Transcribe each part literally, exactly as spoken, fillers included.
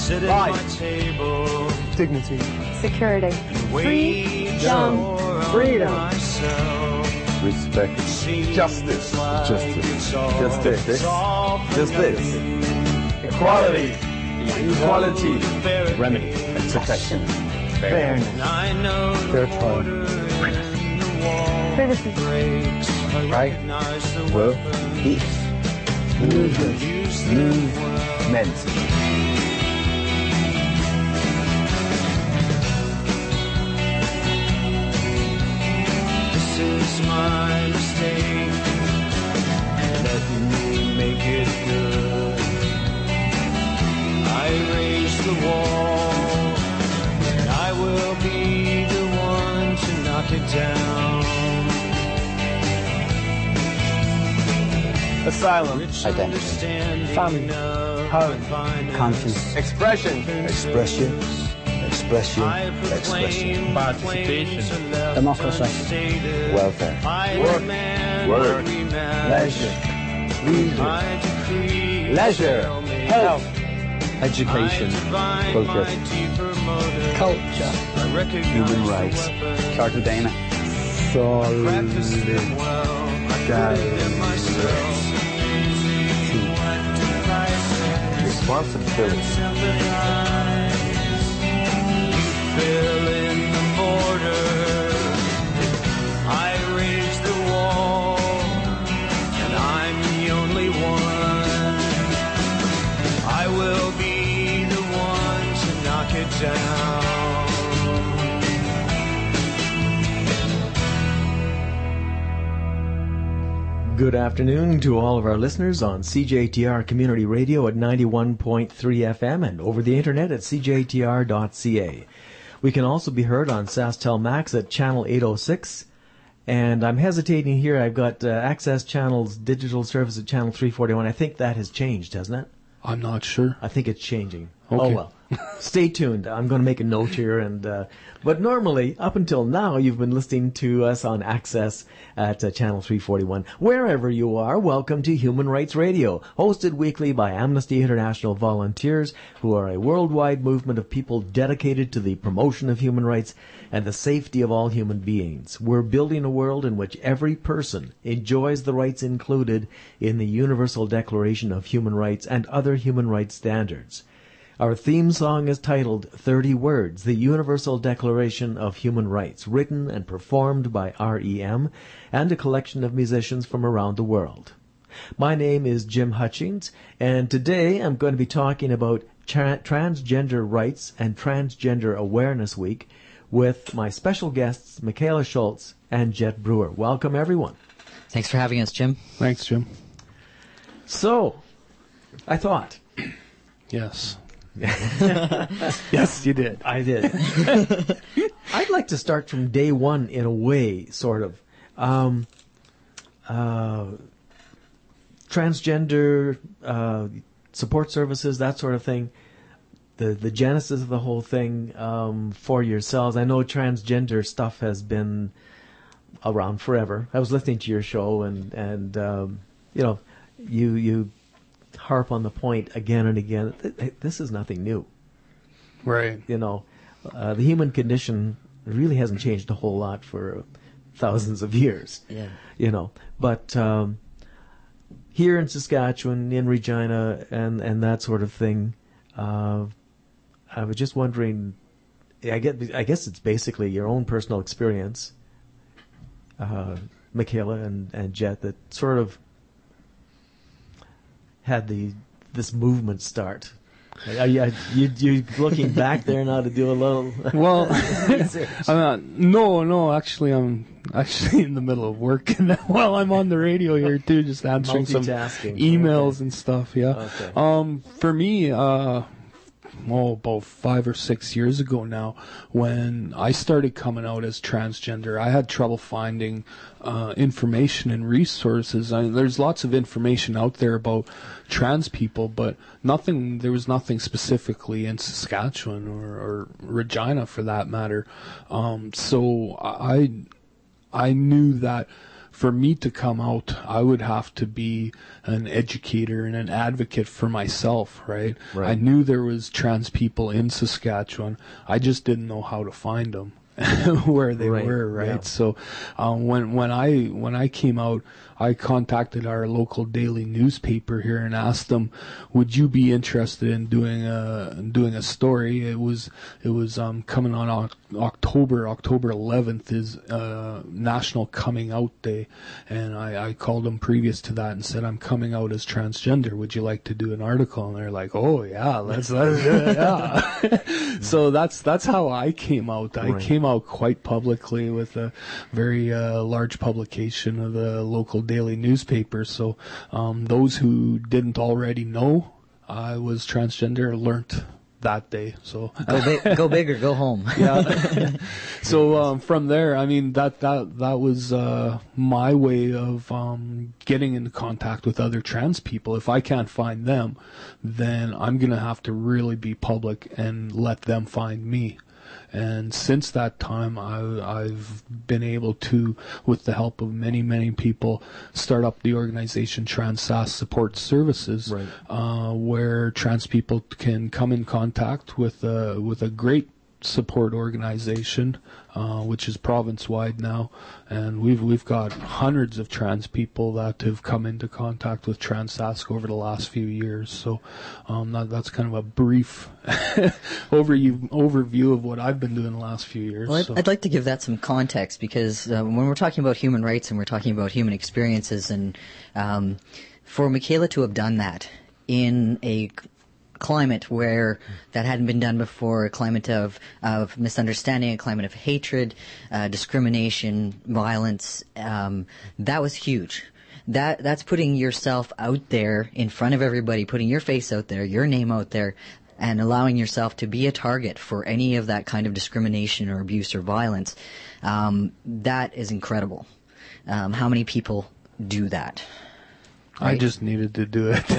Sit at my table. Dignity. Security. Freedom. Freedom. Respect. Justice. Justice. Just this. Just this. Equality. Equality. Remedy. Protection. Fairness. Fair trial. Privacy. Right. Will. Peace. Movement. Movement. This is my mistake. Let me make it good. I raised the wall, and I will be the one to knock it down. Asylum. Identity. Family. Home. Conscience. Expression. Expression. Expression. Expression. Participation. Democracy. Welfare. Work. Work. Leisure. Leisure. Leisure. Health. Education. Culture. Culture. Human rights. Carta Dana. Solidarity. Responsibility. Fill in the border. I raised the wall, and I'm the only one. I will be the one to knock it down. Good afternoon to all of our listeners on C J T R Community Radio at ninety-one point three F M and over the internet at c j t r dot c a. We can also be heard on SaskTel Max at channel eight oh six. And I'm hesitating here. I've got uh, Access Channel's digital service at channel three forty-one. I think that has changed, hasn't it? I'm not sure. I think it's changing. Okay. Oh, well. Stay tuned. I'm going to make a note here. And uh, But normally, up until now, you've been listening to us on Access at uh, channel three forty-one. Wherever you are, welcome to Human Rights Radio, hosted weekly by Amnesty International volunteers, who are a worldwide movement of people dedicated to the promotion of human rights and the safety of all human beings. We're building a world in which every person enjoys the rights included in the Universal Declaration of Human Rights and other human rights standards. Our theme song is titled thirty words, the Universal Declaration of Human Rights, written and performed by R E M and a collection of musicians from around the world. My name is Jim Hutchings, and today I'm going to be talking about tra- Transgender Rights and Transgender Awareness Week with my special guests, Michaela Schultz and Jet Brewer. Welcome, everyone. Thanks for having us, Jim. Thanks, Jim. So, I thought... Yes. Yes, you did. I did. I'd like to start from day one in a way, sort of. Um, uh, transgender uh, support services, that sort of thing. The the genesis of the whole thing um, for yourselves. I know transgender stuff has been around forever. I was listening to your show, and and um, you know, you you. harp on the point again and again. This is nothing new. Right. You know, uh, the human condition really hasn't changed a whole lot for thousands of years. Yeah. You know, but um, here in Saskatchewan, in Regina, and, and that sort of thing, uh, I was just wondering, I get, I guess it's basically your own personal experience, uh, Michaela and, and Jet, that sort of had the this movement start. Are you, are you, you looking back there now to do a little well I'm not, no no actually I'm actually in the middle of work while I'm on the radio here too, just answering some emails okay. and stuff. Yeah. Okay. Um for me, uh oh, about five or six years ago now, when I started coming out as transgender, I had trouble finding uh, information and resources. I mean, there's lots of information out there about trans people, but nothing. There was nothing specifically in Saskatchewan or, or Regina, for that matter. Um, so I, I knew that for me to come out, I would have to be an educator and an advocate for myself, right? Right. I knew there was trans people in Saskatchewan. I just didn't know how to find them. Where they Right, were, right? yeah. So, um, when when I when I came out, I contacted our local daily newspaper here and asked them, "Would you be interested in doing a doing a story?" It was it was um, coming on Oc- October October eleventh is uh, National Coming Out Day, and I, I called them previous to that and said, "I'm coming out as transgender. Would you like to do an article?" And they're like, "Oh yeah, let's let's do it." Yeah. So that's that's how I came out. I Right. came out quite publicly with a very uh, large publication of the local daily newspaper. So um, those who didn't already know I was transgender learnt that day. So Go big, go big or go home. yeah. So um, from there, I mean that that that was uh, my way of um, getting into contact with other trans people. If I can't find them, then I'm gonna have to really be public and let them find me. And since that time, I, I've been able to, with the help of many, many people, start up the organization Trans S A S Support Services, Right. uh, where trans people can come in contact with a, with a great support organization, uh, which is province-wide now, and we've we've got hundreds of trans people that have come into contact with Trans Sask over the last few years. So um, that, that's kind of a brief overview overview of what I've been doing the last few years. Well, I'd, so. I'd like to give that some context because uh, when we're talking about human rights and we're talking about human experiences, and um, for Michaela to have done that in a climate where that hadn't been done before, a climate of, of misunderstanding, a climate of hatred, uh, discrimination, violence, um, that was huge. That that's putting yourself out there in front of everybody, putting your face out there, your name out there, and allowing yourself to be a target for any of that kind of discrimination or abuse or violence. Um, that is incredible. Um, how many people do that? I Right. just needed to do it.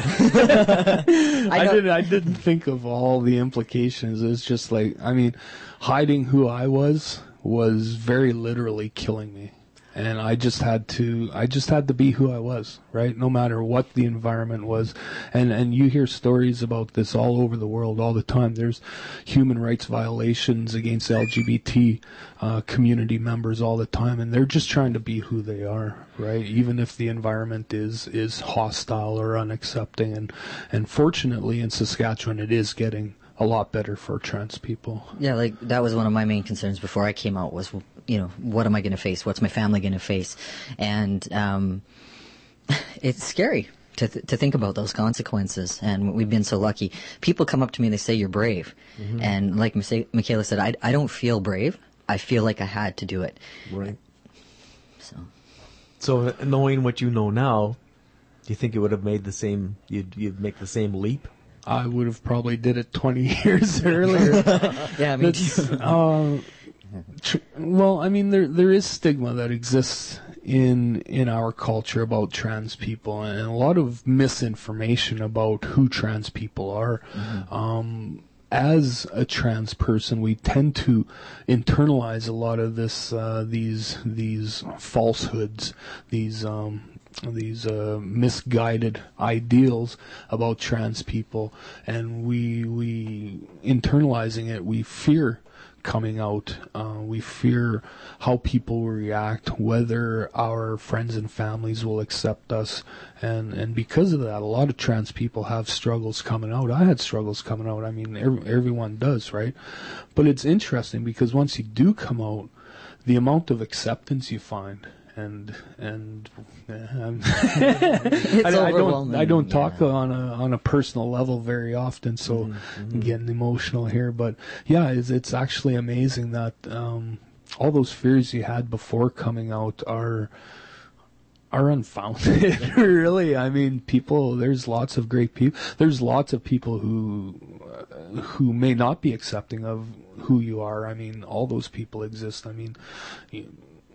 I, I know- didn't. I didn't think of all the implications. It's just like, I mean, hiding who I was was very literally killing me, and I just had to. I just had to be who I was, right? No matter what the environment was, and and you hear stories about this all over the world all the time. There's human rights violations against L G B T uh, community members all the time, and they're just trying to be who they are, right? Even if the environment is is hostile or unaccepting, and and fortunately in Saskatchewan it is getting a lot better for trans people. Yeah, like that was one of my main concerns before I came out was, you know, what am I going to face? What's my family going to face? And um, it's scary to th- to think about those consequences. And we've been so lucky. People come up to me and they say, "You're brave," mm-hmm. and like Michaela said, I I don't feel brave. I feel like I had to do it. Right. So. So knowing what you know now, do you think it would have made the same? You'd you'd make the same leap? I would have probably did it twenty years earlier. Yeah, I mean, uh, tr- well, I mean, there there is stigma that exists in in our culture about trans people, and a lot of misinformation about who trans people are. Mm-hmm. Um, as a trans person, we tend to internalize a lot of this, uh, these these falsehoods, these um, these uh, misguided ideals about trans people, and we we internalizing it, we fear coming out, uh, we fear how people will react, whether our friends and families will accept us, and and because of that, a lot of trans people have struggles coming out. I had struggles coming out. I mean, every, everyone does, right? But it's interesting because once you do come out, the amount of acceptance you find, and and uh, it's I, I don't overwhelming. I don't talk yeah. on a on a personal level very often, so Mm-hmm. I'm getting emotional here. But yeah, it's it's actually amazing that um, all those fears you had before coming out are are unfounded. Really, I mean, people. There's lots of great people. There's lots of people who uh, who may not be accepting of who you are. I mean, all those people exist. I mean. You,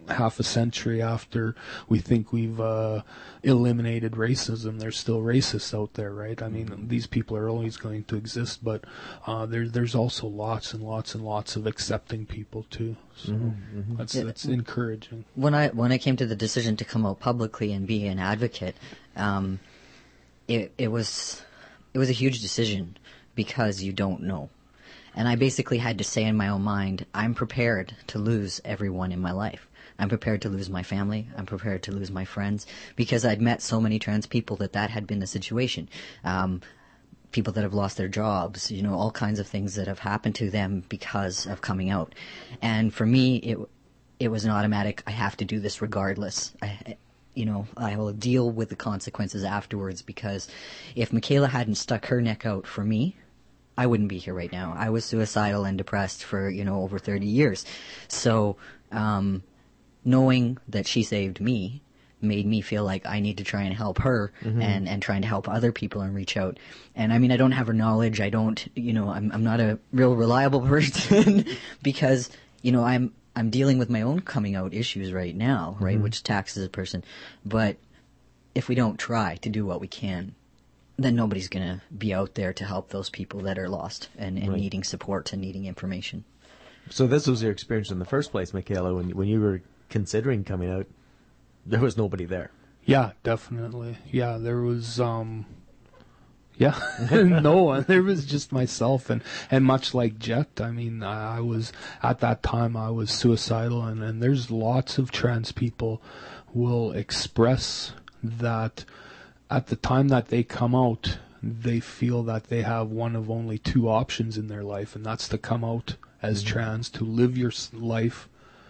half a century after we think we've uh, eliminated racism, there's still racists out there, right? I mean, mm-hmm. these people are always going to exist, but uh, there, there's also lots and lots and lots of accepting people too. So mm-hmm. that's, that's encouraging. When I when I came to the decision to come out publicly and be an advocate, um, it it was it was a huge decision because you don't know. And I basically had to say in my own mind, I'm prepared to lose everyone in my life. I'm prepared to lose my family. I'm prepared to lose my friends because I'd met so many trans people that that had been the situation. Um, people that have lost their jobs, you know, all kinds of things that have happened to them because of coming out. And for me, it it was an automatic, I have to do this regardless. I, you know, I will deal with the consequences afterwards because if Michaela hadn't stuck her neck out for me, I wouldn't be here right now. I was suicidal and depressed for, you know, over thirty years. So, um, knowing that she saved me made me feel like I need to try and help her mm-hmm. and, and trying to help other people and reach out. And I mean, I don't have her knowledge. I don't, you know, I'm, I'm not a real reliable person because, you know, I'm, I'm dealing with my own coming out issues right now, right? Mm-hmm. Which taxes a person. But if we don't try to do what we can, then nobody's going to be out there to help those people that are lost and, and right. needing support and needing information. So this was your experience in the first place, Michaela, when when you were considering coming out, there was nobody there. Yeah, definitely. Yeah, there was, um, yeah, no one. There was just myself. And, and much like Jet, I mean, I, I was, at that time, I was suicidal. And, and there's lots of trans people will express that at the time that they come out, they feel that they have one of only two options in their life, and that's to come out as mm-hmm. trans, to live your life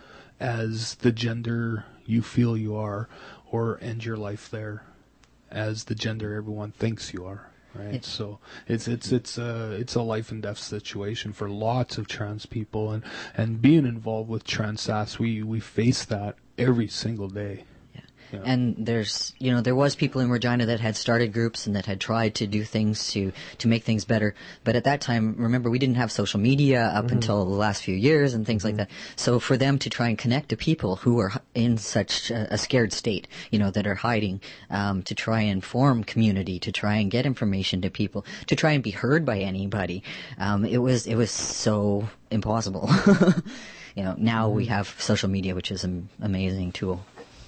as the gender you feel you are, or end your life there as the gender everyone thinks you are. Right, it's, so it's it's it's a it's a life and death situation for lots of trans people, and, and being involved with TransSAS, we we face that every single day. Yeah. And there's, you know, there was people in Regina that had started groups and that had tried to do things to, to make things better. But at that time, remember, we didn't have social media up mm-hmm. until the last few years and things mm-hmm. like that. So for them to try and connect to people who are in such a, a scared state, you know, that are hiding, um, to try and form community, to try and get information to people, to try and be heard by anybody, um, it was, it was so impossible. You know, now mm-hmm. we have social media, which is an amazing tool.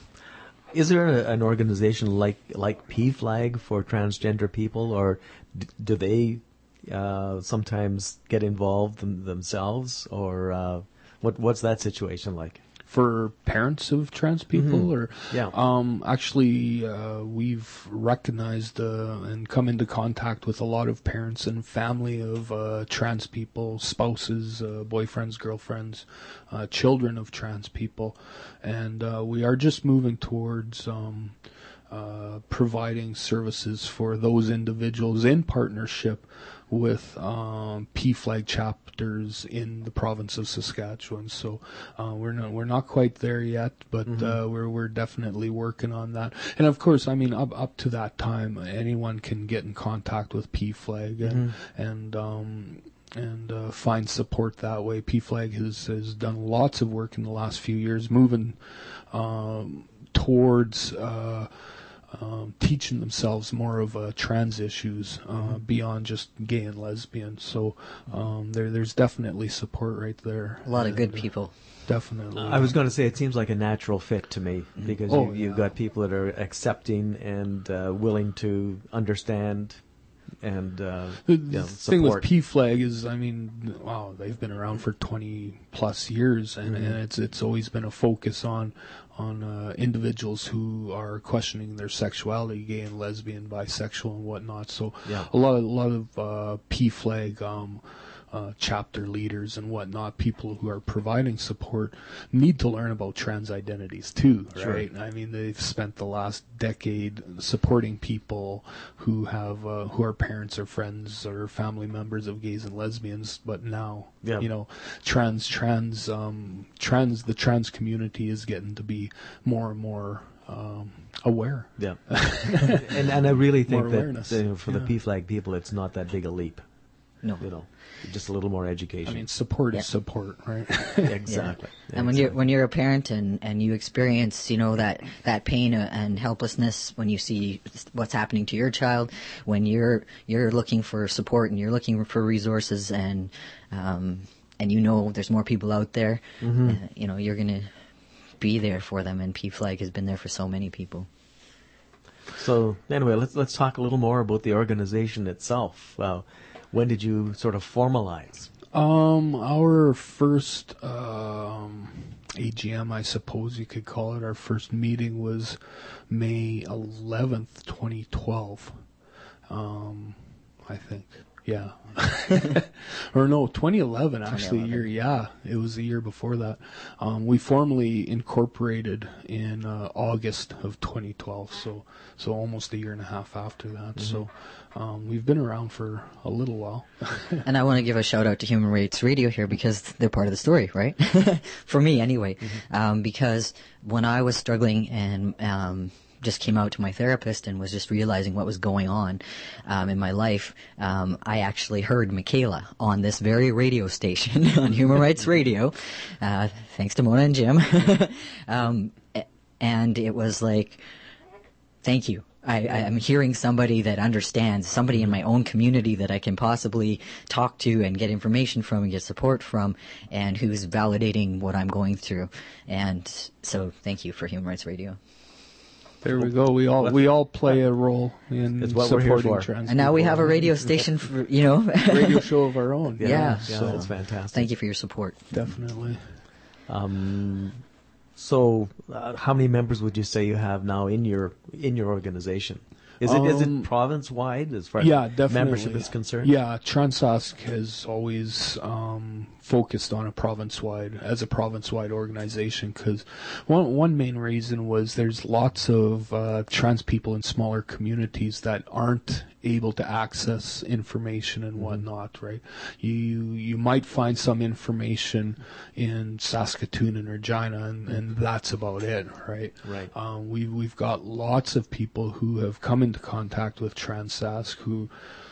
Is there a, an organization like like P FLAG for transgender people, or d- do they uh, sometimes get involved them, themselves, or uh, what what's that situation like? For parents of trans people, mm-hmm. or yeah, um, actually, uh, we've recognized uh, and come into contact with a lot of parents and family of uh, trans people, spouses, uh, boyfriends, girlfriends, uh, children of trans people, and uh, we are just moving towards um, uh, providing services for those individuals in partnership with um, P FLAG chapters in the province of Saskatchewan. So uh, we're not we're not quite there yet, but mm-hmm. uh, we're we're definitely working on that. And of course, I mean, up up to that time, anyone can get in contact with P FLAG and mm-hmm. and um, and uh, find support that way. P FLAG has has done lots of work in the last few years, moving um, towards. Uh, Um, teaching themselves more of uh, trans issues uh, mm-hmm. beyond just gay and lesbian. So um, there, there's definitely support right there. A lot and, of good uh, people. Definitely. I was going to say it seems like a natural fit to me because oh, you, you've yeah. got people that are accepting and uh, willing to understand and uh, the you know, thing support. with P FLAG is, I mean, wow, they've been around for twenty plus years, and, mm-hmm. and it's it's always been a focus on on uh, individuals who are questioning their sexuality, gay and lesbian, bisexual, and whatnot. So yeah. a lot of a lot of uh, P FLAG um, uh, chapter leaders and whatnot, people who are providing support, need to learn about trans identities too, right? Sure. I mean, they've spent the last decade supporting people who have uh, who are parents or friends or family members of gays and lesbians, but now, yeah. you know, trans trans um, trans the trans community is getting to be more and more um, aware. Yeah, and and I really think More that awareness. you know, for yeah. the P FLAG people, it's not that big a leap. No. You know, just a little more education. I mean, support Yeah. is support, right? exactly. And when you're when you're a parent and, and you experience, you know, that, that pain and helplessness when you see what's happening to your child, when you're you're looking for support and you're looking for resources and um, and you know there's more people out there, Mm-hmm. uh, you know, you're gonna be there for them. And P FLAG has been there for so many people. So anyway, let's let's talk a little more about the organization itself. Uh, when did you sort of formalize? Um, our first um, A G M, I suppose you could call it, our first meeting was May eleventh, twenty twelve. Um, I think, yeah. Or no, twenty eleven, actually, a year, yeah, it was the year before that. Um, we formally incorporated in uh, August of twenty twelve, so so almost a year and a half after that. Mm-hmm. So um, we've been around for a little while. And I want to give a shout out to Human Rights Radio here because they're part of the story, right? For me, anyway. Mm-hmm. Um, because when I was struggling and um, just came out to my therapist and was just realizing what was going on um, in my life, um, I actually heard Michaela on this very radio station on Human Rights Radio, uh, thanks to Mona and Jim. um, and it was like, thank you. I, I'm hearing somebody that understands, somebody in my own community that I can possibly talk to and get information from and get support from, and who's validating what I'm going through. And so thank you for Human Rights Radio. There we go. We all we all play a role in It's what we're here supporting for. trans And now we people. have a radio station for, you know. radio show of our own. Yeah, Yeah, yeah, so that's fantastic. Thank you for your support. definitely. Um, so, uh, how many members would you say you have now in your in your organization? Is it is Um, it province wide as far as Yeah, definitely. membership is concerned? Yeah, Transask has always um, focused on a province-wide, as a province-wide organization, because one one main reason was there's lots of uh, trans people in smaller communities that aren't able to access information and whatnot, right? You you might find some information in Saskatoon and Regina, and, and that's about it, right? Right. Um, we we've got lots of people who have come into contact with Transask who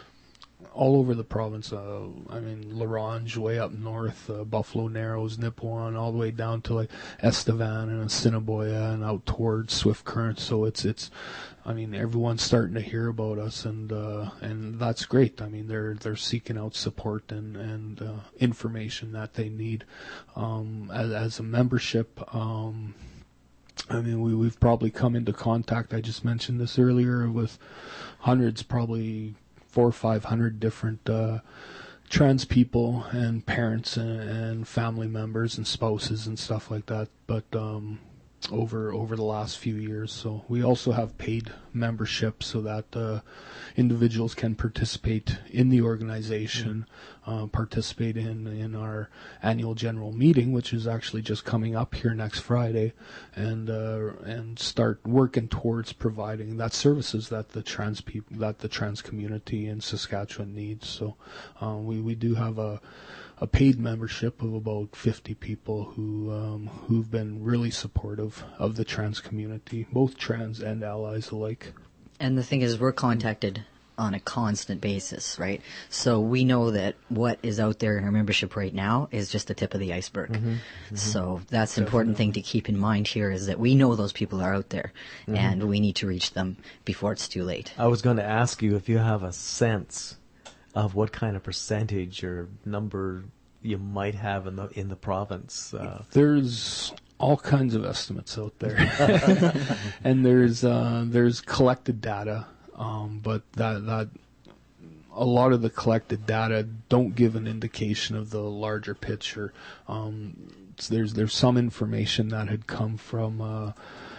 all over the province. Uh, I mean, La Ronge, way up north, uh, Buffalo Narrows, Nipawin, all the way down to like Estevan and Assiniboia and out towards Swift Current. So it's it's. I mean, everyone's starting to hear about us, and uh, and that's great. I mean, they're they're seeking out support and and uh, information that they need. Um, as, as a membership, um, I mean, we we've probably come into contact. I just mentioned this earlier with hundreds, probably four or five hundred different uh, trans people and parents and, and family members and spouses and stuff like that. But um, over over the last few years. So we also have paid membership so that uh, individuals can participate in the organization, uh, participate in, in our annual general meeting, which is actually just coming up here next Friday, and uh, and start working towards providing that services that the trans people, that the trans community in Saskatchewan needs. So uh, we, we do have a a paid membership of about fifty people who um, who've been really supportive of the trans community, both trans and allies alike. And the thing is, we're contacted on a constant basis, right? So we know that what is out there in our membership right now is just the tip of the iceberg. Mm-hmm, mm-hmm. So that's the important thing to keep in mind here is that we know those people are out there, mm-hmm. and we need to reach them before it's too late. I was going to ask you if you have a sense of what kind of percentage or number you might have in the in the province. Uh, There's all kinds of estimates out there, and there's uh, there's collected data, um, but that that a lot of the collected data don't give an indication of the larger picture. Um, there's there's some information that had come from uh,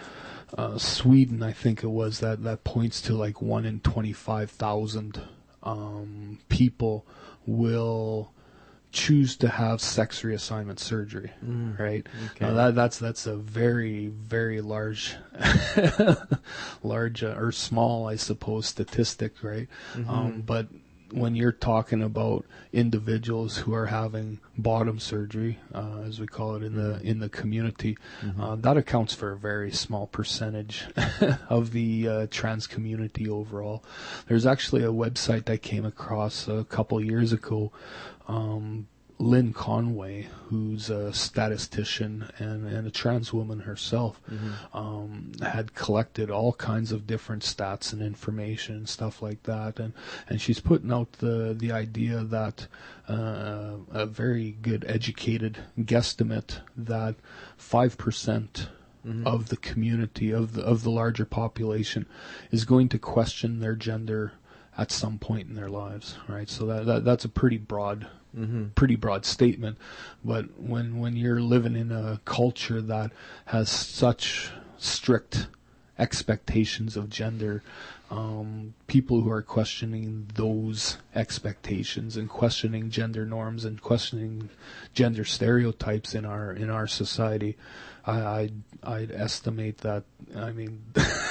uh, Sweden, I think it was, that that points to like one in twenty-five thousand um, people will choose to have sex reassignment surgery, mm, right? Okay. Now that that's that's a very very large, large uh, or small, I suppose, statistic, right? Mm-hmm. Um, but when you're talking about individuals who are having bottom surgery, uh, as we call it in the in the community, mm-hmm. uh, that accounts for a very small percentage of the uh, trans community overall. There's actually a website I came across a couple years ago. Um, Lynn Conway, who's a statistician and, and a trans woman herself, mm-hmm. um, had collected all kinds of different stats and information and stuff like that, and, and she's putting out the the idea that uh, a very good educated guesstimate that five percent mm-hmm. of the community of the of the larger population is going to question their gender at some point in their lives, right? So that, that that's a pretty broad. Mm-hmm. Pretty broad statement, but when when you're living in a culture that has such strict expectations of gender, um, people who are questioning those expectations and questioning gender norms and questioning gender stereotypes in our in our society, I I'd, I'd estimate that I mean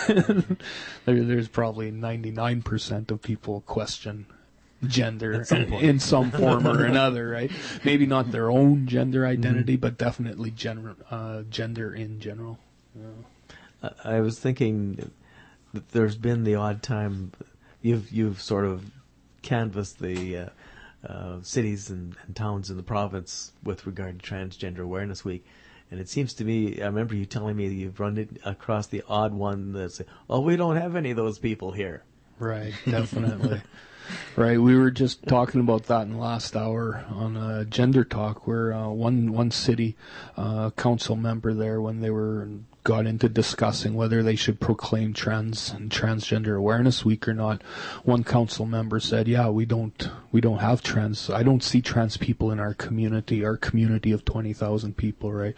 there, there's probably ninety-nine percent of people question gender some in some form or another, right? Maybe not their own gender identity, mm-hmm. but definitely gender, uh, gender in general. Yeah. I was thinking that there's been the odd time you've you've sort of canvassed the uh, uh, cities and, and towns in the province with regard to Transgender Awareness Week, and it seems to me, I remember you telling me that you've run it across the odd one that's, oh, we don't have any of those people here. Right, definitely. Right, we were just talking about that in the last hour on uh, Gender Talk, where uh, one one city uh, council member there, when they were got into discussing whether they should proclaim trans and transgender awareness week or not, one council member said, "Yeah, we don't we don't have trans. I don't see trans people in our community. Our community of twenty thousand people, right?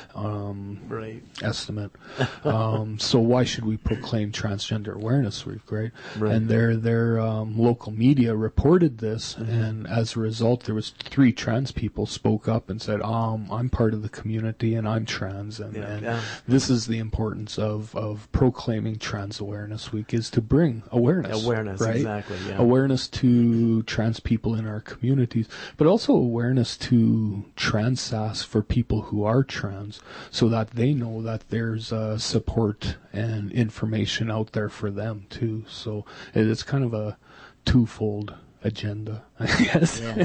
Um, right. Estimate. um, so why should we proclaim transgender awareness week, right? Right. And their their um, local media reported this, mm-hmm. and as a result, there was three trans people spoke up and said, "Um, I'm part of the community and I'm trans, and, yeah, and yeah. this is the importance of of proclaiming Trans Awareness Week is to bring awareness, awareness, right? exactly, yeah. Awareness to trans people in our communities, but also awareness to trans S A S for people who are trans, so that they know that there's uh, support and information out there for them too. So it's kind of a twofold agenda, I guess. Yeah.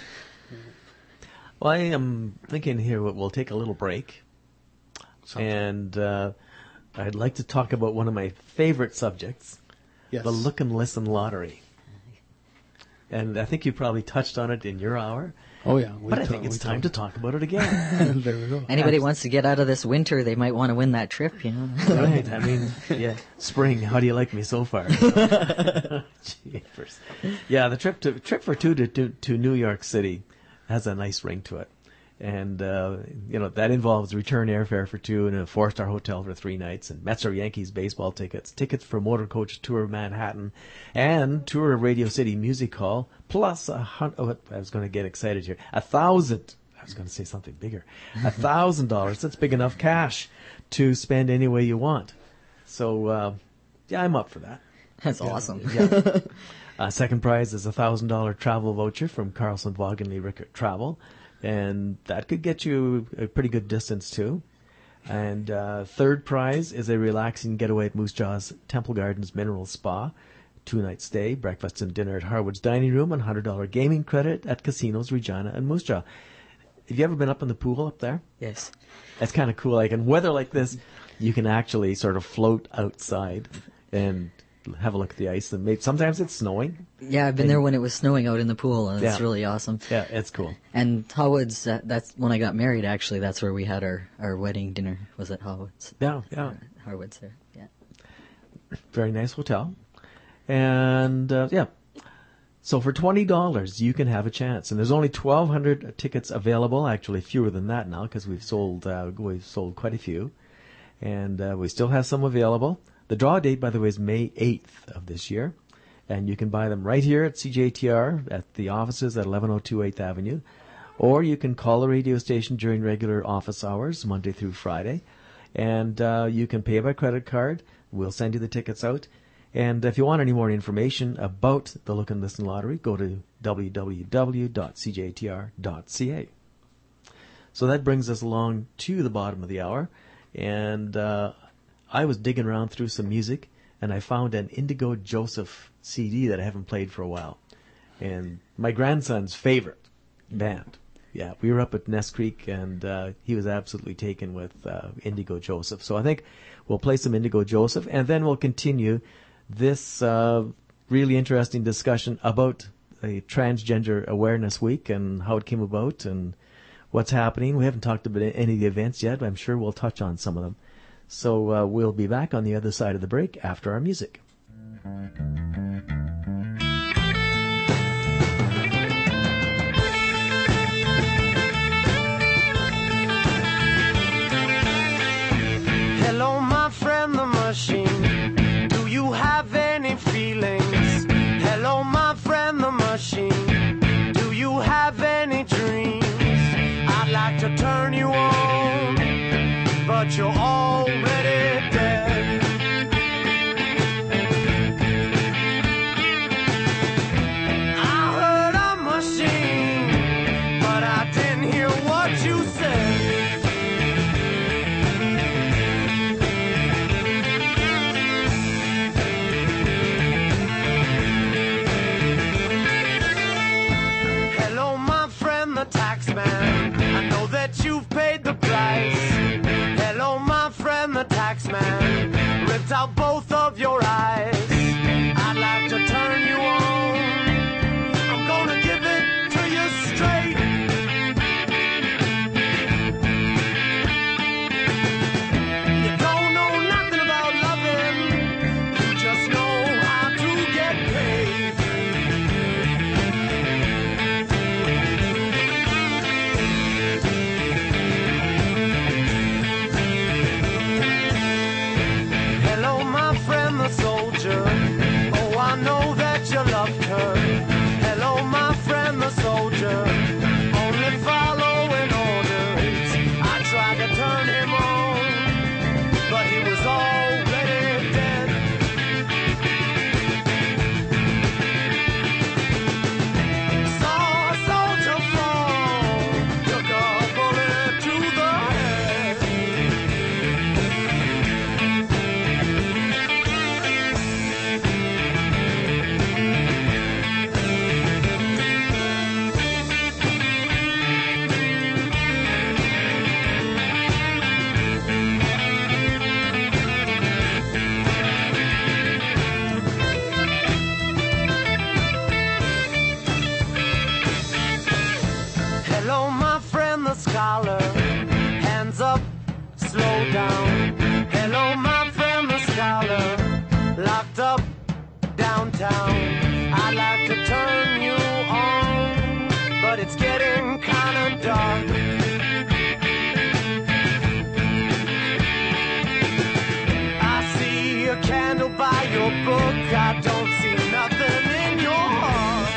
Well, I am thinking here we'll take a little break. Something. And uh, I'd like to talk about one of my favorite subjects, yes. the Look and Listen Lottery. And I think you probably touched on it in your hour. Oh, yeah. But I think it's time to talk about it again. There we go. Anybody wants to get out of this winter, they might want to win that trip, you know? Right. I mean, yeah. Spring, how do you like me so far? Jeepers. Yeah, the trip to trip for two to, to, to New York City has a nice ring to it. And, uh, you know, that involves return airfare for two and a four-star hotel for three nights, and Mets or Yankees baseball tickets, tickets for Motor Coach Tour of Manhattan, and tour of Radio City Music Hall, plus a hundred, oh, I was going to get excited here, a thousand, I was going to say something bigger, a thousand dollars, that's big enough cash to spend any way you want. So, uh, yeah, I'm up for that. That's yeah, awesome. Yeah. uh, second prize is a thousand dollar travel voucher from Carlson Vaughan Rickert Travel. And that could get you a pretty good distance, too. And uh, third prize is a relaxing getaway at Moose Jaw's Temple Gardens Mineral Spa. Two-night stay, breakfast and dinner at Harwood's Dining Room, and one hundred dollars gaming credit at Casinos Regina and Moose Jaw. Have you ever been up in the pool up there? Yes. That's kind of cool. Like in weather like this, you can actually sort of float outside and have a look at the ice. And maybe, sometimes it's snowing. Yeah, I've been and, there when it was snowing out in the pool, and it's yeah. really awesome. Yeah, it's cool. And Howard's, uh, that's when I got married, actually. That's where we had our, our wedding dinner, was at Howard's. Yeah, yeah. Howard's there, yeah. Very nice hotel. And, uh, yeah. So for twenty dollars, you can have a chance. And there's only twelve hundred tickets available. Actually, fewer than that now, because we've sold, uh, we've sold quite a few. And uh, we still have some available. The draw date, by the way, is May eighth of this year. And you can buy them right here at C J T R at the offices at eleven oh two eighth Avenue. Or you can call the radio station during regular office hours, Monday through Friday. And uh, you can pay by credit card. We'll send you the tickets out. And if you want any more information about the Look and Listen Lottery, go to w w w dot c j t r dot c a. So that brings us along to the bottom of the hour. And uh, I was digging around through some music, and I found an Indigo Joseph C D that I haven't played for a while. And my grandson's favorite band. Yeah, we were up at Ness Creek, and uh, he was absolutely taken with uh, Indigo Joseph. So I think we'll play some Indigo Joseph, and then we'll continue this uh, really interesting discussion about the Transgender Awareness Week and how it came about and what's happening. We haven't talked about any of the events yet, but I'm sure we'll touch on some of them. So uh, we'll be back on the other side of the break after our music. Hello, my friend, the machine. Do you have any feelings? Hello, my friend, the machine. Do you have any dreams? I'd like to turn you on, but you're already dead. I heard a machine, but I didn't hear what you said. Hello, my friend, the taxman. I know that you've paid the price. Hello, my friend, the taxman. Ripped out both of your eyes. I'd like to turn you on. I'm gonna give it to you straight. You don't know nothing about loving. You just know how to get paid. Hello, my friend, the soldier. Oh, I know that you loved her. Hello, my friend, the soldier. Only following orders. I tried to turn him on, but he was already dead. Saw a soldier fall, took a bullet to the head. Hello, my friend, the scholar. Hands up, slow down. Hello, my friend, the scholar. Locked up downtown. I'd like to turn you on, but it's getting kinda dark. I see a candle by your book. I don't see nothing in your heart.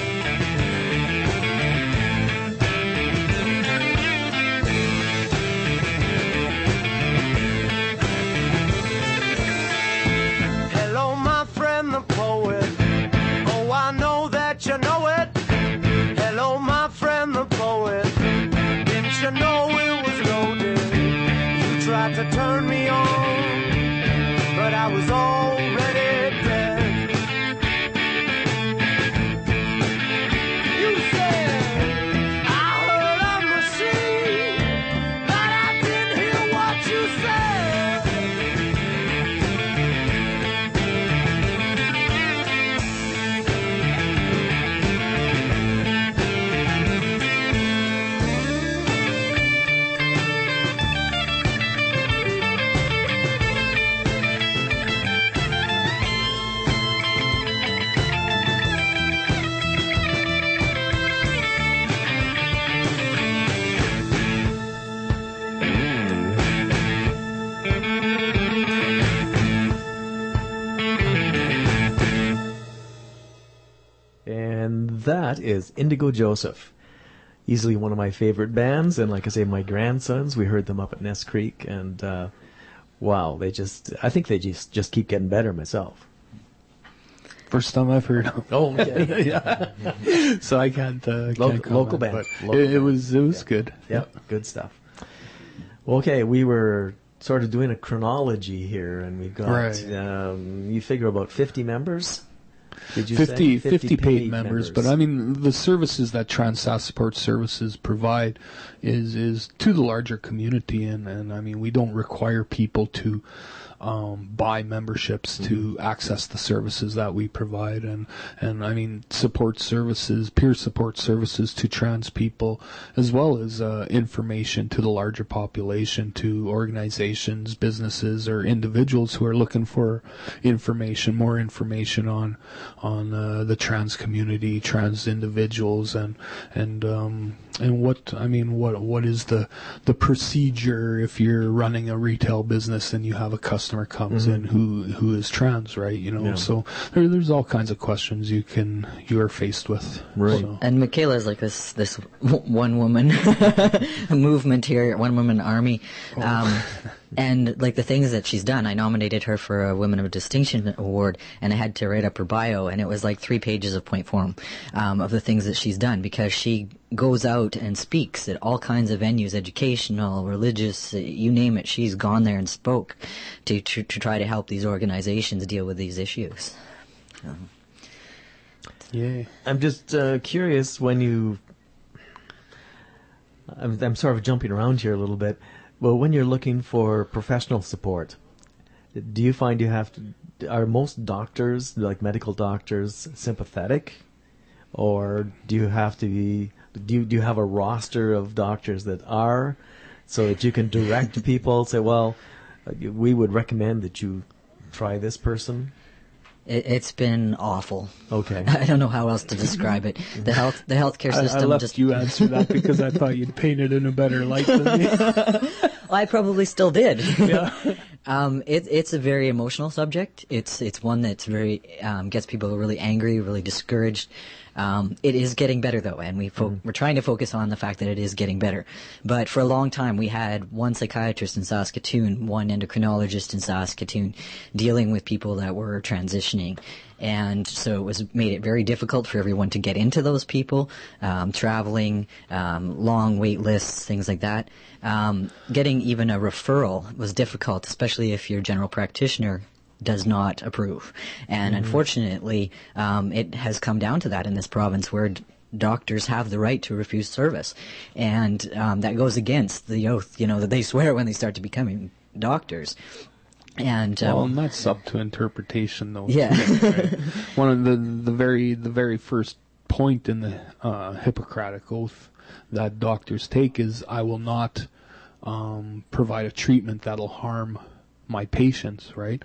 Hello, my friend, the poet. Oh, I know that you know it. Hello, my friend, the poet. Didn't you know it was loaded? You tried to turn me on, but I was already dead. You said, I heard a machine, but I didn't hear what you said. And that is Indigo Joseph. Easily one of my favorite bands, and like I say, my grandsons, we heard them up at Ness Creek, and uh, wow, they just, I think they just, just keep getting better myself. First time I've heard of. Oh, okay. Yeah. So I can't. Uh, Local- can't comment, local band. but Local it, it band. was it was Yeah. good. Yep, good stuff. Well, okay, we were sort of doing a chronology here, and we've got, Right. um, you figure about fifty members? Did you fifty, say? fifty paid members, but I mean the services that TransSAS Support Services provide is is to the larger community, and, and I mean we don't require people to um, buy memberships Mm-hmm. to access the services that we provide, and and I mean support services, peer support services to trans people, as well as uh, information to the larger population, to organizations, businesses, or individuals who are looking for information, more information on on uh, the trans community, trans individuals, and and um, and what I mean, what what is the the procedure if you're running a retail business and you have a customer comes in who who is trans, right? You know, Yeah. so there, there's all kinds of questions you can you are faced with. Right. So. And Michaela is like this this one woman movement here, one woman army, um, and like the things that she's done. I nominated her for a Women of Distinction award, and I had to write up her bio, and it was like three pages of point form um, of the things that she's done, because she goes out and speaks at all kinds of venues, educational, religious, uh, you name it. She's gone there and spoke to to, to try to help these organizations deal with these issues. Um, Yeah. I'm just uh, curious when you. I'm, I'm sort of jumping around here a little bit. Well, when you're looking for professional support, do you find you have to? Are most doctors, like medical doctors, sympathetic, or do you have to be? Do you do you have a roster of doctors that are, so that you can direct people? Say, well, we would recommend that you try this person. It, it's been awful. Okay. I don't know how else to describe it. The health, the healthcare I, system I left just. you answer that because I thought you'd paint it in a better light than me. I probably still did. Yeah. um, it, it's a very emotional subject. It's it's one that's very um, gets people really angry, really discouraged. Um, it is getting better though, and we fo- we're trying to focus on the fact that it is getting better. But for a long time, we had one psychiatrist in Saskatoon, one endocrinologist in Saskatoon, dealing with people that were transitioning. And so it was made it very difficult for everyone to get into those people, um, traveling, um, long wait lists, things like that. Um, getting even a referral was difficult, especially if your general practitioner does not approve. And Mm-hmm. unfortunately, um, it has come down to that in this province where d- doctors have the right to refuse service. And um, that goes against the oath, you know, that they swear when they start to becoming doctors. And um, Well, and that's up to interpretation, though. Yeah. too, right? One of the the very the very first point in the uh, Hippocratic Oath that doctors take is, "I will not um, provide a treatment that'll harm my patients." Right.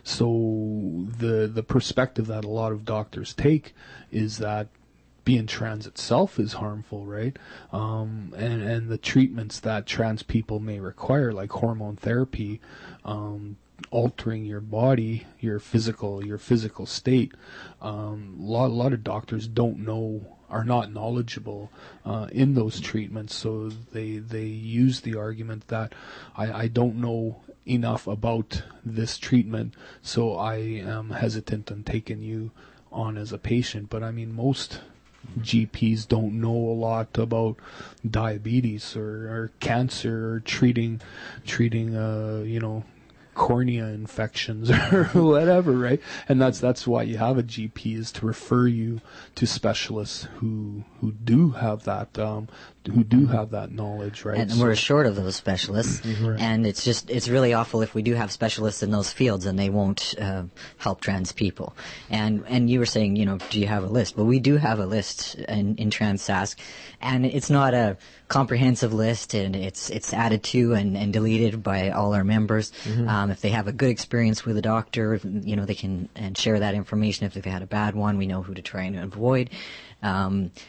So the the perspective that a lot of doctors take is that being trans itself is harmful, right? Um, and, and the treatments that trans people may require, like hormone therapy, um, altering your body, your physical, your physical state. Um, a lot, a lot of doctors don't know, are not knowledgeable uh, in those treatments, so they they use the argument that I, I don't know enough about this treatment, so I am hesitant on taking you on as a patient. But I mean, most G Ps don't know a lot about diabetes or, or cancer or treating treating uh you know cornea infections or whatever, right? And that's that's why you have a G P, is to refer you to specialists who who do have that um who do have that knowledge, right? And So- we're short of those specialists, Right. and it's just it's really awful if we do have specialists in those fields and they won't uh, help trans people. And and you were saying, you know, do you have a list? Well, we do have a list in, in TransSask, and it's not a comprehensive list, and it's it's added to and, and deleted by all our members. Um, if they have a good experience with a doctor, you know, they can and share that information. If they've had a bad one, we know who to try and avoid. Um,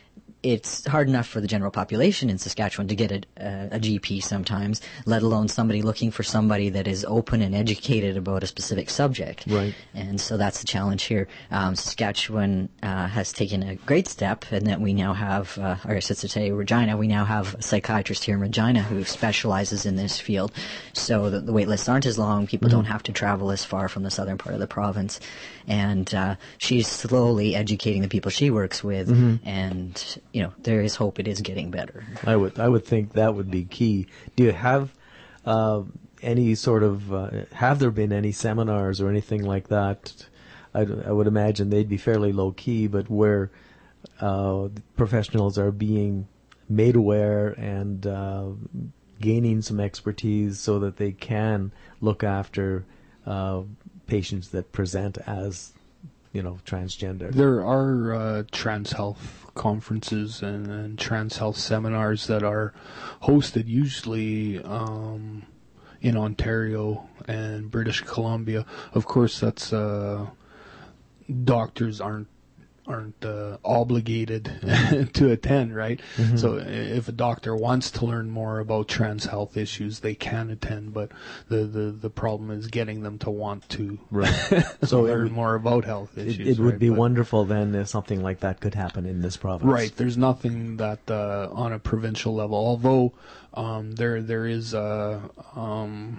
it's hard enough for the general population in Saskatchewan to get a, a, a G P sometimes, let alone somebody looking for somebody that is open and educated about a specific subject. Right. And so that's the challenge here. Um, Saskatchewan uh, has taken a great step in that we now have, uh, or I should say Regina, we now have a psychiatrist here in Regina who specializes in this field. So the, the wait lists aren't as long. People mm-hmm. don't have to travel as far from the southern part of the province. And uh, she's slowly educating the people she works with, mm-hmm. and you know, there is hope it is getting better. I would I would think that would be key. Do you have uh, any sort of, uh, have there been any seminars or anything like that? I, I would imagine they'd be fairly low key, but where uh, professionals are being made aware and uh, gaining some expertise so that they can look after uh, patients that present as, you know, transgender. There are uh, trans health conferences and, and trans health seminars that are hosted usually um, in Ontario and British Columbia. Of course, that's uh, doctors aren't aren't uh, obligated to attend, right? Mm-hmm. So if a doctor wants to learn more about trans health issues, they can attend, but the, the, the problem is getting them to want to right. so learn would, more about health issues. It, it would right? be but, wonderful then if something like that could happen in this province. Right. There's nothing that uh, on a provincial level, although um, there there is a... Um,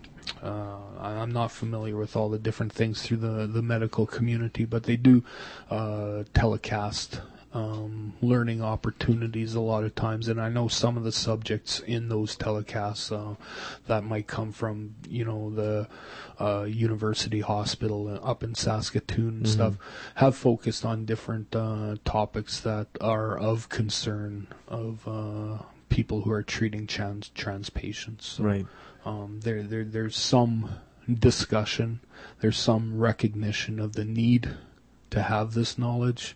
Uh, I'm not familiar with all the different things through the, the medical community, but they do uh, telecast um, learning opportunities a lot of times, and I know some of the subjects in those telecasts uh, that might come from, you know, the uh, university hospital up in Saskatoon and mm-hmm. stuff, have focused on different uh, topics that are of concern of uh, people who are treating trans trans patients. So, right. Um, there, there, there's some discussion, there's some recognition of the need to have this knowledge.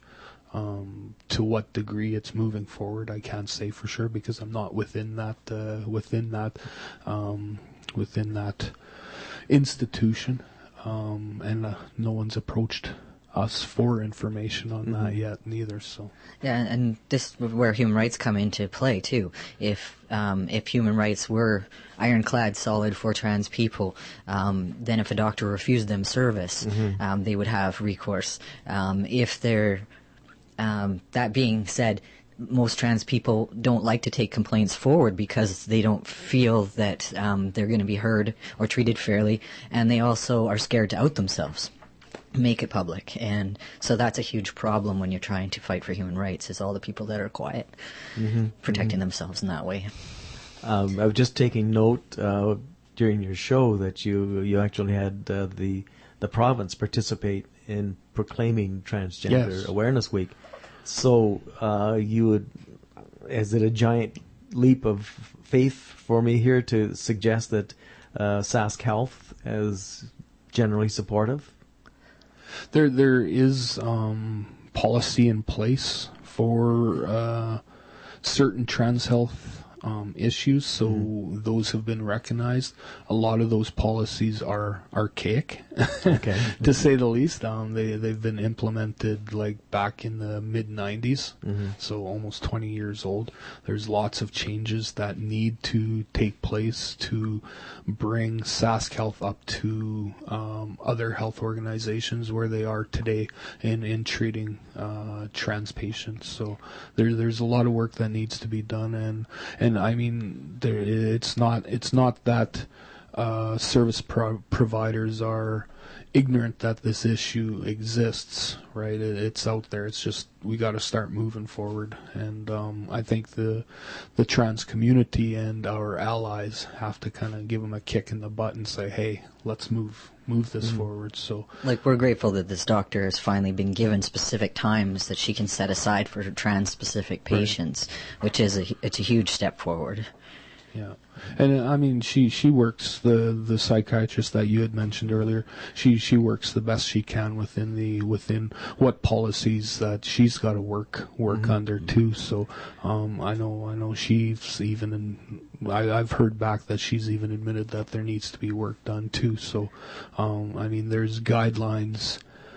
Um, to what degree it's moving forward, I can't say for sure because I'm not within that, uh, within that, um, within that institution, um, and uh, no one's approached us for information on mm-hmm. that yet neither. So yeah, and this is where human rights come into play too. If um, if human rights were ironclad, solid for trans people, um, then if a doctor refused them service, mm-hmm. um, they would have recourse. Um, if they're um, that being said, most trans people don't like to take complaints forward because they don't feel that um, they're going to be heard or treated fairly, and they also are scared to out themselves, make it public. And so that's a huge problem when you're trying to fight for human rights, is all the people that are quiet, mm-hmm. protecting mm-hmm. themselves in that way. Um, I was just taking note uh, during your show that you you actually had uh, the the province participate in proclaiming Transgender yes. Awareness Week. So uh, you would, is it a giant leap of faith for me here to suggest that uh, Sask Health is generally supportive? There, there is um, policy in place for uh, certain trans health um, issues, so mm-hmm. those have been recognized. A lot of those policies are archaic, okay. to say the least. Um, they they've been implemented like back in the mid nineties, mm-hmm. so almost twenty years old. There's lots of changes that need to take place to bring Sask Health up to um, other health organizations where they are today in in treating uh, trans patients. So there there's a lot of work that needs to be done, and and I mean there it's not it's not that uh, service pro- providers are ignorant that this issue exists, right? It, it's out there. It's just we got to start moving forward, and um, I think the the trans community and our allies have to kind of give them a kick in the butt and say, "Hey, let's move move this mm-hmm. forward." So, like, we're grateful that this doctor has finally been given specific times that she can set aside for trans specific patients, right. which is a it's a huge step forward. Yeah, and I mean, she, she works, the the psychiatrist that you had mentioned earlier. She she works the best she can within the within what policies that she's got to work work mm-hmm. under too. So um, I know I know she's even in, I, I've heard back that she's even admitted that there needs to be work done too. So um, I mean, there's guidelines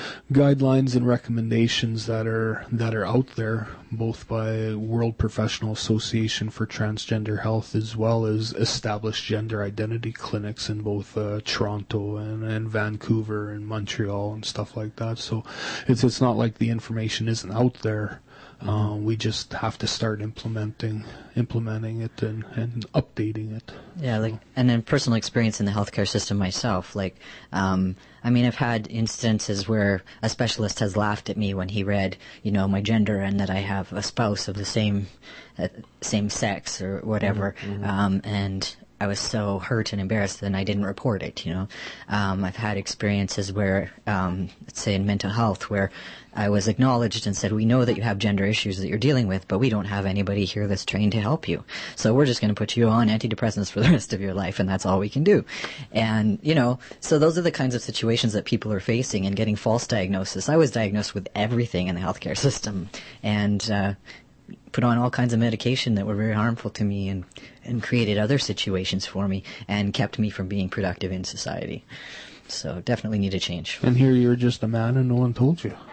guidelines and recommendations that are that are out there, both by World Professional Association for Transgender Health as well as established gender identity clinics in both uh, Toronto and, and Vancouver and Montreal and stuff like that. So it's it's not like the information isn't out there. Uh, we just have to start implementing implementing it and, and updating it. Yeah, like, and then personal experience in the healthcare system myself. Like, um, I mean, I've had instances where a specialist has laughed at me when he read, you know, my gender and that I have a spouse of the same uh, same sex or whatever, mm-hmm. um, and I was so hurt and embarrassed and I didn't report it, you know. Um, I've had experiences where, um, let's say in mental health, where I was acknowledged and said, we know that you have gender issues that you're dealing with, but we don't have anybody here that's trained to help you. So we're just going to put you on antidepressants for the rest of your life, and that's all we can do. And, you know, so those are the kinds of situations that people are facing and getting false diagnosis. I was diagnosed with everything in the healthcare system and uh, put on all kinds of medication that were very harmful to me and, and created other situations for me and kept me from being productive in society. So definitely need a change. And here you're just a man and no one told you.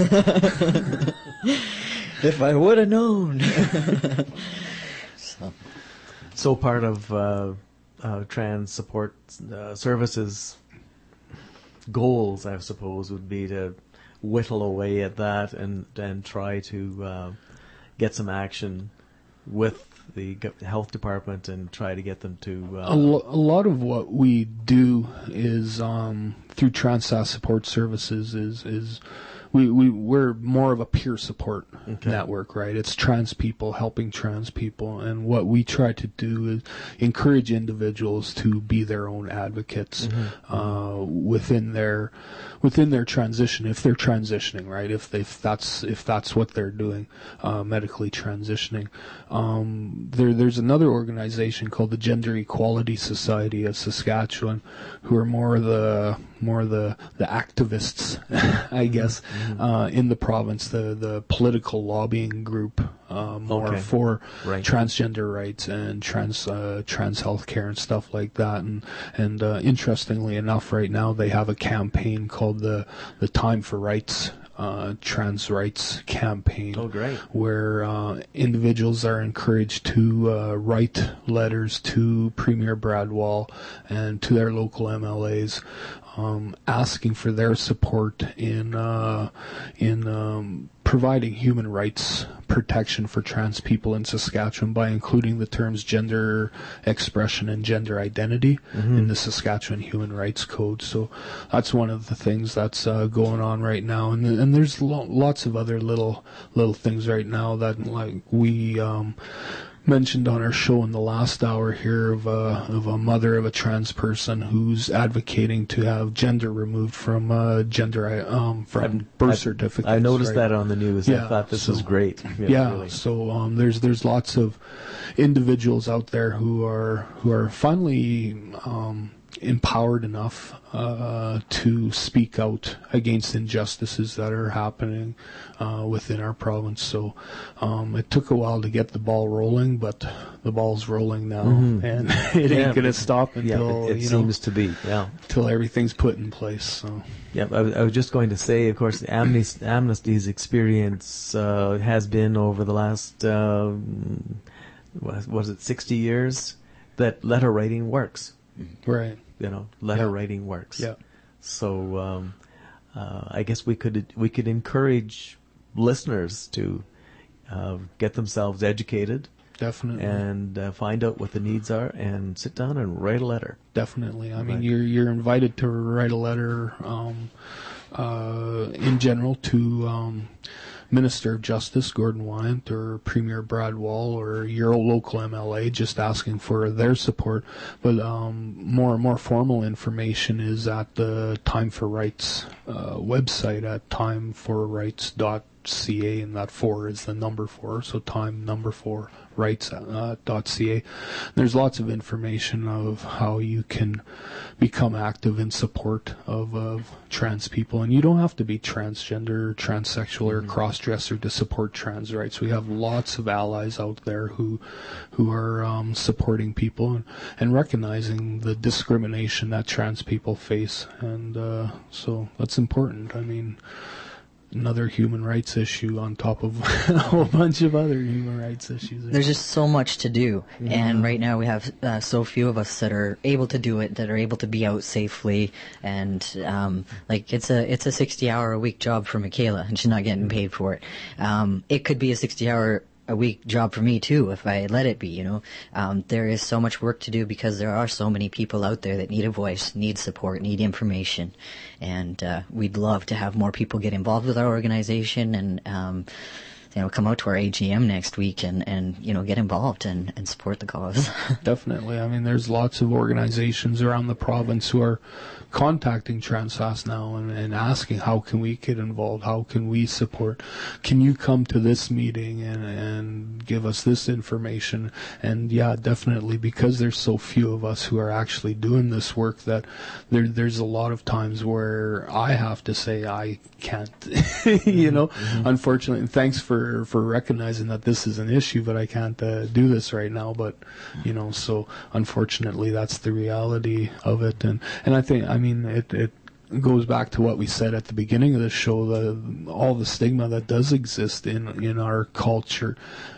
If I would have known. so. so part of uh, uh, trans support uh, services goals, I suppose, would be to whittle away at that and, and try to uh, get some action with the health department and try to get them to... Uh, a, lo- a lot of what we do is um, through TransSAS Support Services is... is We, we, we're more of a peer support okay. network, right? It's trans people helping trans people. And what we try to do is encourage individuals to be their own advocates mm-hmm. uh, within their within their transition, if they're transitioning, right? If they if that's if that's what they're doing, uh, medically transitioning. Um, there there's another organization called the Gender Equality Society of Saskatchewan, who are more the more the the activists, I guess. Mm-hmm. Uh, in the province, the, the political lobbying group, uh, more okay. for right. transgender rights and trans uh, trans healthcare and stuff like that. And and uh, interestingly enough, right now they have a campaign called the the Time for Rights. Uh, trans rights campaign. Oh, great. Where uh, individuals are encouraged to uh, write letters to Premier Brad Wall and to their local M L As, um, asking for their support in uh, in um, providing human rights protection for trans people in Saskatchewan by including the terms gender expression and gender identity mm-hmm. in the Saskatchewan Human Rights Code. So that's one of the things that's uh, going on right now, and and there's lo- lots of other little little things right now that like we um, mentioned on our show in the last hour here of a of a mother of a trans person who's advocating to have gender removed from uh, gender um from I've, birth I've, certificates. I noticed right? that on the news. Yeah, I thought this so, was great. Yeah, yeah really. so um, there's there's lots of individuals out there who are who are finally um, empowered enough uh, to speak out against injustices that are happening uh, within our province. So um, it took a while to get the ball rolling, but the ball's rolling now, mm-hmm. and it yeah, ain't going to stop until yeah, it, it you seems know, to be yeah until everything's put in place. So. Yeah, I, I was just going to say, of course, Amnesty, Amnesty's experience uh, has been over the last uh, was, was it sixty years that letter writing works. Right. You know, letter yeah. writing works. Yeah. So um, uh, I guess we could we could encourage listeners to uh, get themselves educated. Definitely. And uh, find out what the needs are and sit down and write a letter. Definitely. I right. mean, you're you're invited to write a letter um, uh, in general to um, Minister of Justice Gordon Wyant or Premier Brad Wall or your local M L A, just asking for their support. But um, more more formal information is at the Time for Rights uh, website at time for rights dot C A, and that four is the number four, so time number four rights uh, dot C A. There's lots of information of how you can become active in support of, of trans people, and you don't have to be transgender, transsexual, or cross-dresser to support trans rights. We have lots of allies out there who who are um, supporting people and, and recognizing the discrimination that trans people face, and uh, so that's important. I mean, another human rights issue on top of a whole bunch of other human rights issues. There's just so much to do, yeah. And right now we have uh, so few of us that are able to do it, that are able to be out safely, and um, like it's a it's a sixty hour a week job for Michaela, and she's not getting paid for it. Um, it could be a sixty hour a week job for me too if I let it be, you know. Um, there is so much work to do because there are so many people out there that need a voice, need support, need information, and uh, we'd love to have more people get involved with our organization and um, you know, come out to our A G M next week and, and you know, get involved and, and support the cause. Definitely. I mean, there's lots of organizations around the province who are contacting TransFast now and, and asking, how can we get involved? How can we support? Can you come to this meeting and, and give us this information? And yeah, definitely, because there's so few of us who are actually doing this work, that there, there's a lot of times where I have to say I can't, you know, mm-hmm. Unfortunately. And thanks for, for recognizing that this is an issue, but I can't uh, do this right now. But, you know, so unfortunately that's the reality of it. And, and I think, I mean, it, it goes back to what we said at the beginning of the show, the, all the stigma that does exist in, in our culture,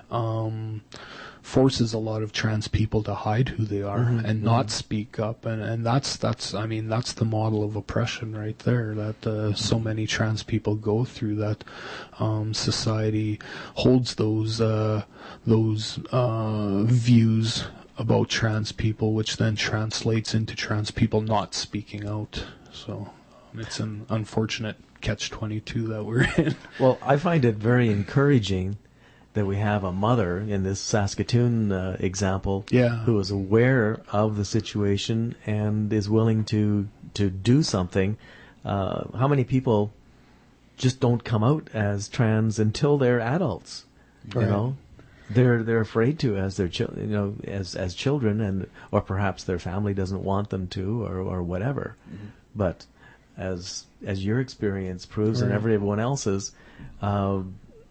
um, forces a lot of trans people to hide who they are mm-hmm. and not mm-hmm. speak up, and and that's that's I mean that's the model of oppression right there that uh, so many trans people go through, that um, society holds those uh, those uh, views about trans people, which then translates into trans people not speaking out. So um, it's an unfortunate catch twenty-two that we're in. Well, I find it very encouraging that we have a mother in this Saskatoon uh, example yeah. who is aware of the situation and is willing to to do something. Uh, how many people just don't come out as trans until they're adults? Right. You know, they're they're afraid to as their chil- you know as as children, and or perhaps their family doesn't want them to, or or whatever. Mm-hmm. But as as your experience proves, right. and everyone else's. Uh,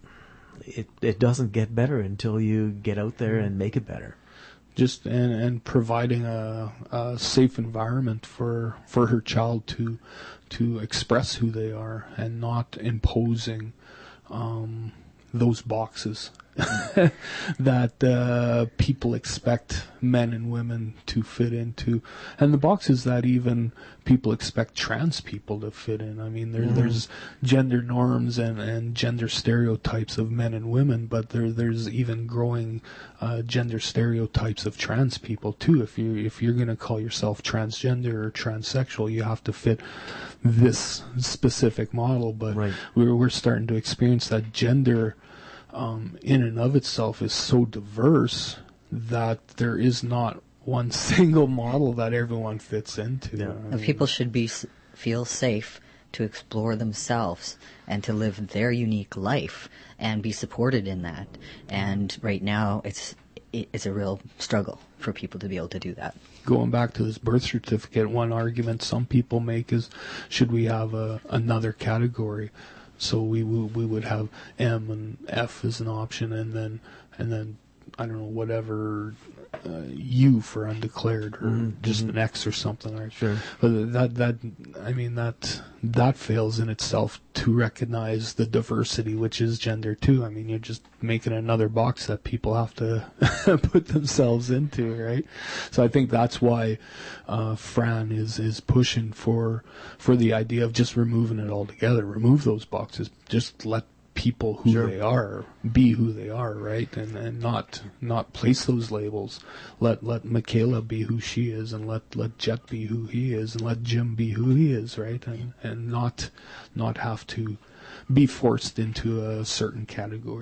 It it doesn't get better until you get out there and make it better. Just and, and providing a, a safe environment for for her child to to express who they are, and not imposing um, those boxes that uh, people expect men and women to fit into, and the boxes that even people expect trans people to fit in. I mean, there, mm. there's gender norms and, and gender stereotypes of men and women, but there there's even growing uh, gender stereotypes of trans people too. If you if you're going to call yourself transgender or transsexual, you have to fit this specific model. But right. we're we're starting to experience that gender. Um, in and of itself is so diverse that there is not one single model that everyone fits into. Yeah. I mean, people should be feel safe to explore themselves and to live their unique life and be supported in that. And right now, it's it's a real struggle for people to be able to do that. Going back to this birth certificate, one argument some people make is, should we have a, another category? So we w- we would have M and F as an option, and then and then I don't know, whatever uh, U for undeclared, or mm-hmm. just an X or something, right? Sure. But that that I mean that that fails in itself to recognize the diversity, which is gender too. I mean, you're just making another box that people have to put themselves into, right? So I think that's why uh, Fran is is pushing for for the idea of just removing it altogether. Remove those boxes. Just let people who sure. they are be who they are, right? And and not not place those labels. Let let Michaela be who she is, and let let Jet be who he is, and let Jim be who he is, right? And and not not have to be forced into a certain category.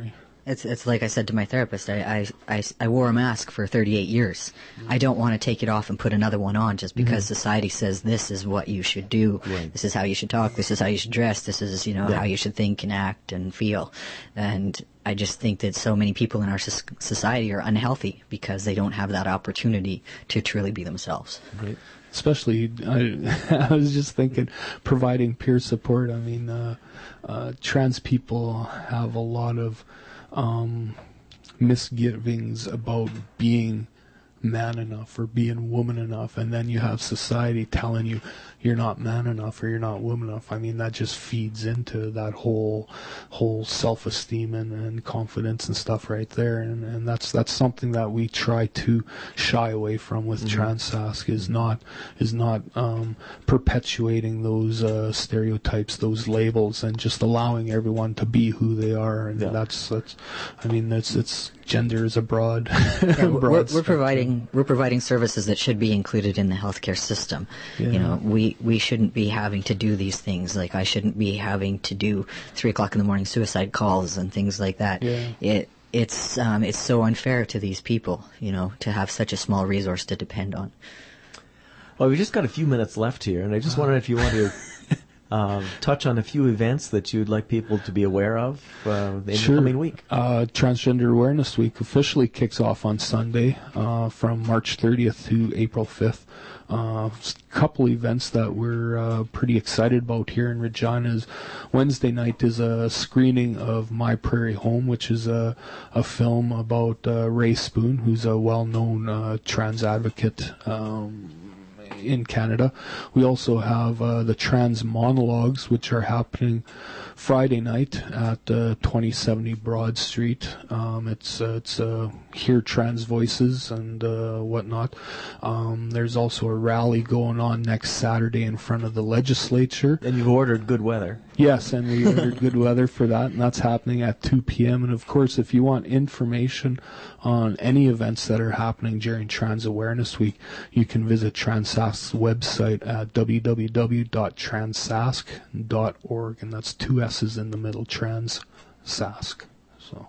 It's it's like I said to my therapist. I I, I, I wore a mask for thirty-eight years. Mm-hmm. I don't want to take it off and put another one on just because mm-hmm. society says this is what you should do. Right. This is how you should talk. This is how you should dress. This is you know yeah. how you should think and act and feel. And I just think that so many people in our society are unhealthy because they don't have that opportunity to truly be themselves. Right. Especially, I, I was just thinking, providing peer support. I mean, uh, uh, trans people have a lot of um, misgivings about being man enough or being woman enough, and then you have society telling you you're not man enough or you're not woman enough. I mean, that just feeds into that whole whole self-esteem and, and confidence and stuff right there, and, and that's that's something that we try to shy away from with mm-hmm. TransSask is not is not um, perpetuating those uh, stereotypes, those labels, and just allowing everyone to be who they are, and yeah. that's that's I mean that's it's gender is a broad, yeah, broad we're, we're providing we're providing services that should be included in the healthcare system. Yeah. You know, we we shouldn't be having to do these things. Like I shouldn't be having to do three o'clock in the morning suicide calls and things like that. Yeah. It it's um, it's so unfair to these people, you know, to have such a small resource to depend on. Well, we just got a few minutes left here, and I just wondered if you want to Uh, touch on a few events that you'd like people to be aware of uh, in sure. the coming week. Uh, Transgender Awareness Week officially kicks off on Sunday uh, from March thirtieth to April fifth. A uh, couple events that we're uh, pretty excited about here in Regina is Wednesday night is a screening of My Prairie Home, which is a, a film about uh, Ray Spoon, who's a well-known uh, trans advocate um, in Canada. We also have uh, the Trans Monologues, which are happening Friday night at uh, twenty seventy Broad Street. Um, it's uh, it's uh, Hear Trans Voices and uh, whatnot. Um, there's also a rally going on next Saturday in front of the legislature. And you've ordered good weather. Yes, and we ordered good weather for that, and that's happening at two p.m. And of course, if you want information on any events that are happening during Trans Awareness Week, you can visit TransSask's website at w w w dot transask dot org, and that's two S's in the middle, TransSask. So,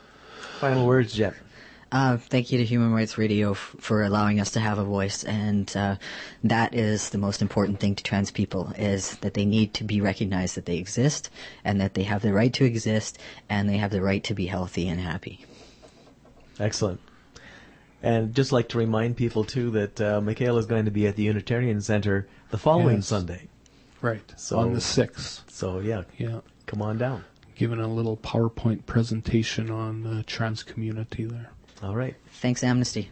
final words, Jeff. Uh, thank you to Human Rights Radio f- for allowing us to have a voice, and uh, that is the most important thing to trans people, is that they need to be recognized that they exist, and that they have the right to exist, and they have the right to be healthy and happy. Excellent. And just like to remind people, too, that uh, Michaela is going to be at the Unitarian Center the following yes. Sunday. Right, so, on the sixth. So, yeah, yeah, come on down. Giving a little PowerPoint presentation on the trans community there. All right. Thanks, Amnesty.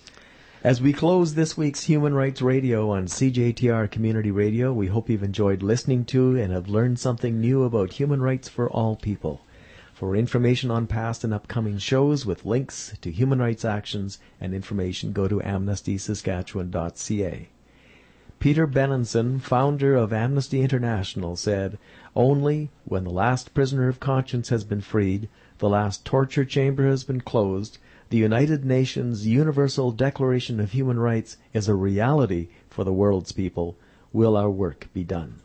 As we close this week's Human Rights Radio on C J T R Community Radio, we hope you've enjoyed listening to and have learned something new about human rights for all people. For information on past and upcoming shows with links to human rights actions and information, go to amnesty saskatchewan dot c a. Peter Benenson, founder of Amnesty International, said, "Only when the last prisoner of conscience has been freed, the last torture chamber has been closed, the United Nations Universal Declaration of Human Rights is a reality for the world's people, will our work be done."